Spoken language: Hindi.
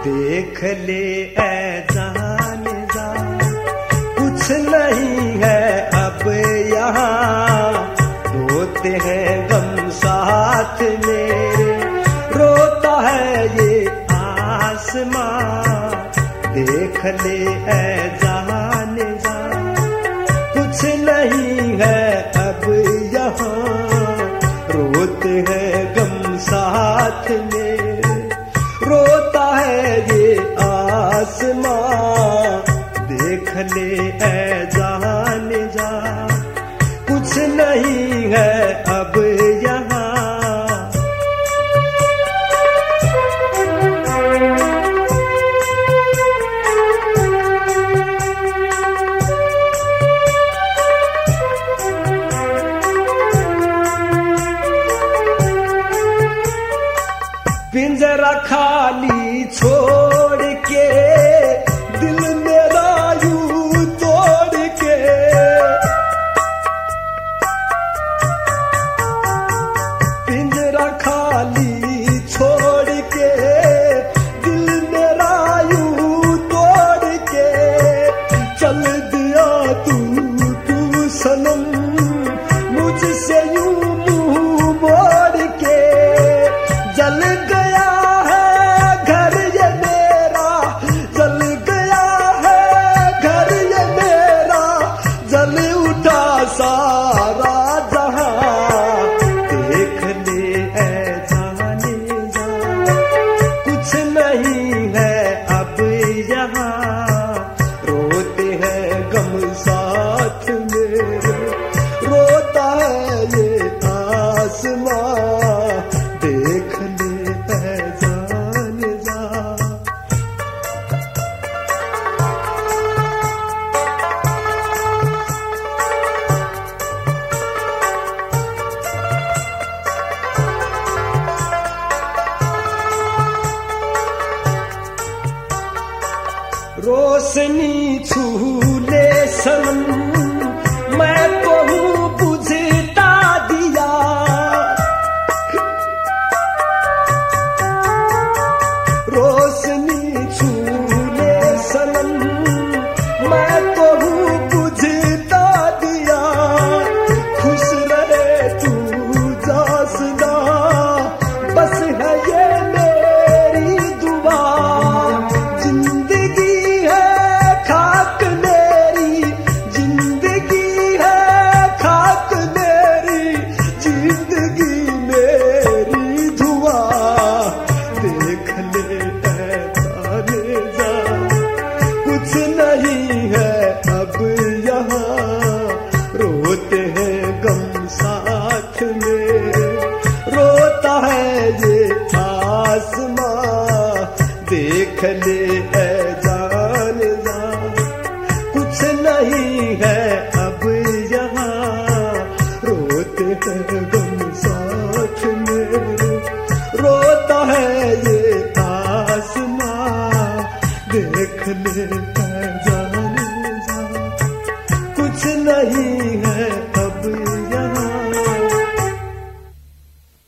देख ले ऐ जाने जा, कुछ नहीं है अब यहाँ, रोते हैं गम साथ मेरे, रोता है ये आसमां। देख ले ऐ जाने जा, कुछ नहीं है अब यहाँ, रोते हैं गम साथ मेरे, रोता है ये आसमां। देख ले ऐ जाने जा, कुछ नहीं है अब यहाँ। पिंजरा खाली छोड़ के, दिल मेरा यूं तोड़ के, पिंजरा खाली छोड़ के, दिल मेरा यूं तोड़ के, चल दिया तू सनम, मुझसे यूं मुंह मोड़ के। जल गया है घर ये मेरा, जल गया है घर ये मेरा, जल उठा सारा जहां। देख ले ऐ जाने जा, कुछ नहीं है अब यहाँ, रोते हैं गम साथ मेरे, रोता है ये आसमां। देख ले ऐ जाने जा। रोशनी छू ले सनम, मैं तो हूँ बुझता दिया, रोशनी छू ले सनम, मैं तो हूँ बुझता दिया। खुश रहे तू जा सदा, बस है ये मेरी दुआ। जिंदगी है खाक मेरी, जिंदगी है खाक मेरी, जिंदगी मेरी धुआ। देख ले ऐ जाने जा, कुछ नहीं है अब यहाँ, रोते हैं गम साथ मेरे, रोता है ये आसमां। देख ले ऐ